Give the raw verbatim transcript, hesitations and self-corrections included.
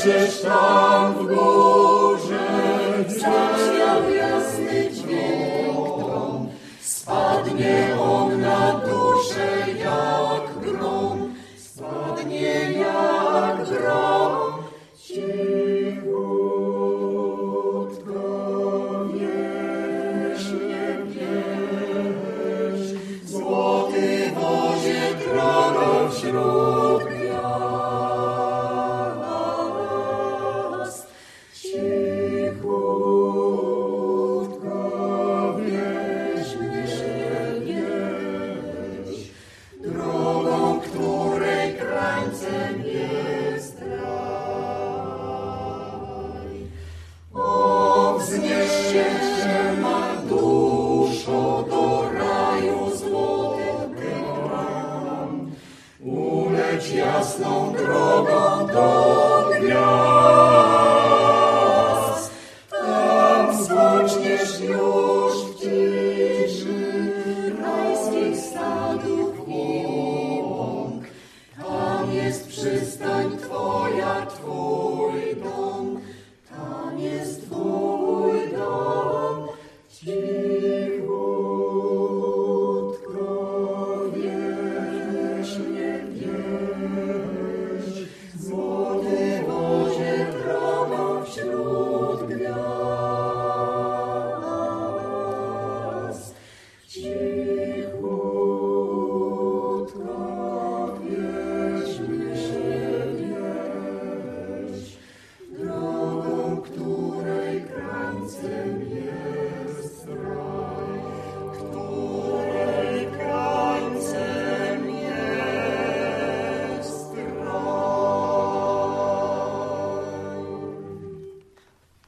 Gdzieś tam w górze zabrzmiał jasny dźwięk tron. Spadnie on na duszę jak grom, spadnie jak grom. Cichutko wieśnie pieśń, złoty wozie drogo wśród gwiazd. Cichutko wieśnie pieśń, drogą, której krańcem jest raj. O, wznieście się ma duszo do raju złotych bram, uleć jasną drogą do gwiazd. Tam spoczniesz już w ciszy rajskich sadów i łąk. Tam jest przystań Twoja, Twój